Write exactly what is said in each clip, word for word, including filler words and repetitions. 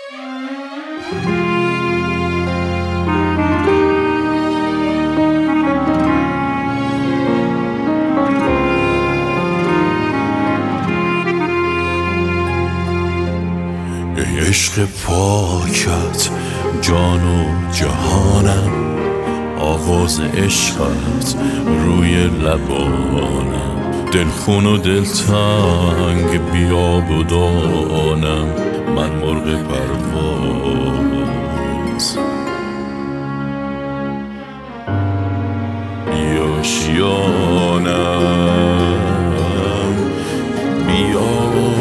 ای عشق پاکت جان و جهانم، آواز عشقت روی لبانم، دلخون و دلتنگ بیاب و دانم، من مرغ پرواز بیا شیانم، بیا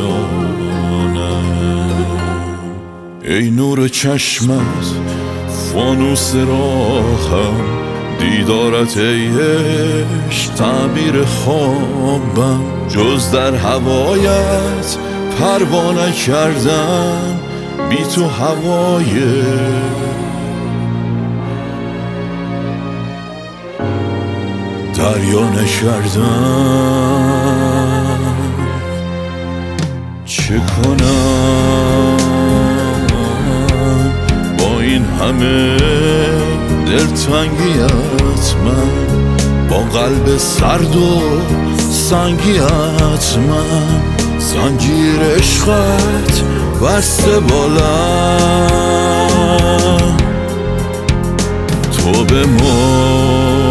شیانم. ای نور چشمت فانوس راهم، دیدارت ای عشق تعبیر خوابم، جز در هوایت پروا نکردم، بی تو هوای دریا نکردم. چه کنم با این همه دلتنگیت، من با قلب سرد و سنگیت، من زنجیر عشقت بسته بالم، تو به ما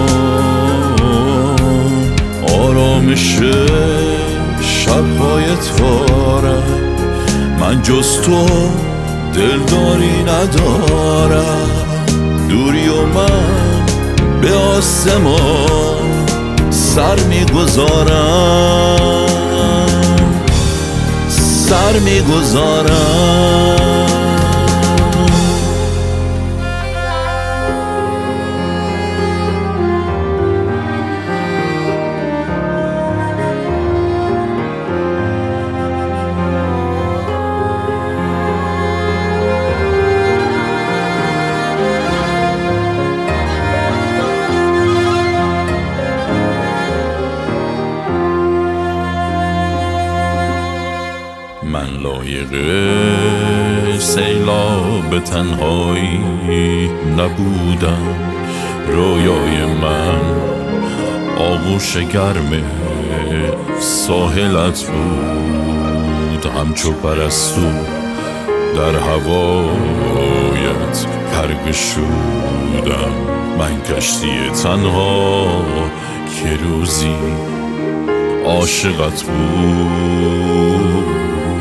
آرامش شبهای تارم، من جز تو دلداری ندارم، دوری و من به آسمان سر میگذارم، سر میگذارم. من لایق سیلاب تنهایی نبودم، رویای من آغوش گرم ساحلت بود، همچو پرستو در هوایت پرگشودم، من کشتی تنها که روزی عاشقت بود،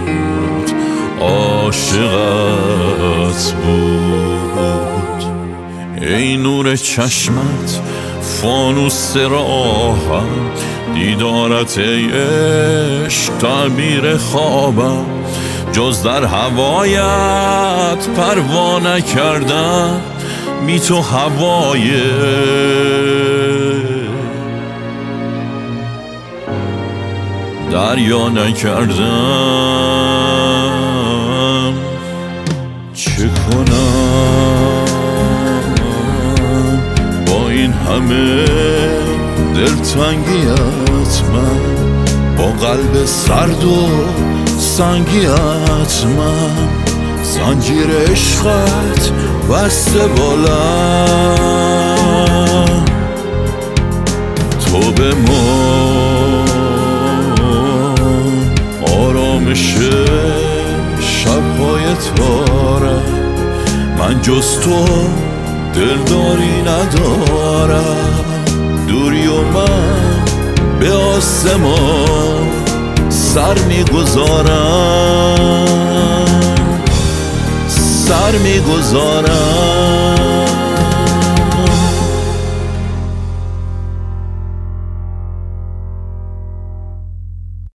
عاشقت بود. ای نور چشمت فانوس راهم، دیدارت ای عشق تعبیر خوابم، جز در هوایت پروا نکردم، بی تو هوای دریا نکردم. چه کنم با این همه دلتنگیت، من با قلب سرد و سنگیت، من زنجیر عشقت بسته بالم، تو به ما آرامش شبهای تارم، من جز تو دلداری ندارم، دوری و من به آسمان سر میگذارم، سر میگذارم.